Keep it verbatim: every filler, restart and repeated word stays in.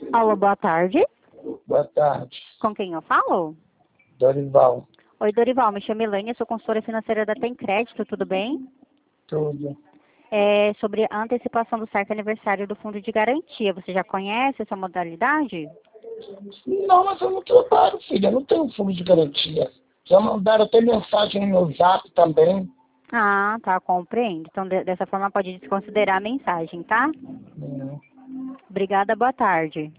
Alô, boa tarde. Boa tarde, Com quem eu falo? Dorival. Oi, Dorival, me chamo Elaine, eu sou consultora financeira da Tem Crédito, tudo bem? Tudo. É sobre a antecipação do saque aniversário do Fundo de Garantia. Você já conhece essa modalidade? Não, mas eu não trabalho, filha. Eu não tenho fundo de garantia. Já mandaram até mensagem no meu zap também. Ah, tá, compreendo. Então, de- dessa forma, pode desconsiderar a mensagem, tá? Hum. Obrigada, boa tarde.